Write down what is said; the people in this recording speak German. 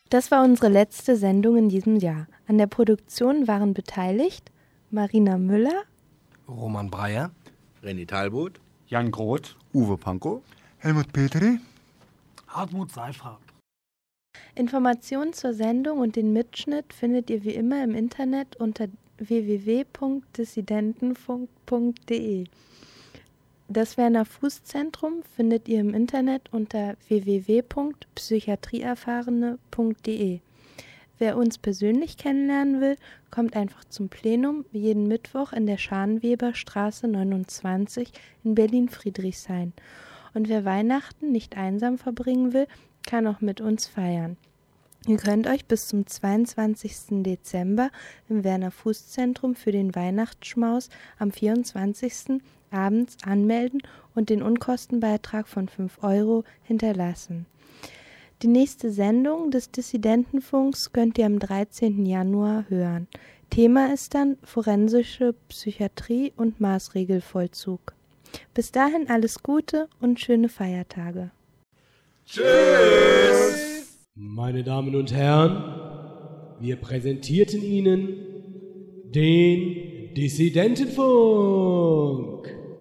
Das war unsere letzte Sendung in diesem Jahr. An der Produktion waren beteiligt Marina Müller, Roman Breyer, René Talbot, Jan Groth, Uwe Pankow, Helmut Petri, Hartmut Seifert. Informationen zur Sendung und den Mitschnitt findet ihr wie immer im Internet unter www.dissidentenfunk.de. Das Werner Fuß Zentrum findet ihr im Internet unter www.psychiatrieerfahrene.de. Wer uns persönlich kennenlernen will, kommt einfach zum Plenum jeden Mittwoch in der Scharnweberstraße 29 in Berlin-Friedrichshain. Und wer Weihnachten nicht einsam verbringen will, kann auch mit uns feiern. Ihr könnt euch bis zum 22. Dezember im Werner Fuß Zentrum für den Weihnachtsschmaus am 24. abends anmelden und den Unkostenbeitrag von 5 € hinterlassen. Die nächste Sendung des Dissidentenfunks könnt ihr am 13. Januar hören. Thema ist dann forensische Psychiatrie und Maßregelvollzug. Bis dahin alles Gute und schöne Feiertage. Tschüss! Meine Damen und Herren, wir präsentierten Ihnen den Dissidentenfunk.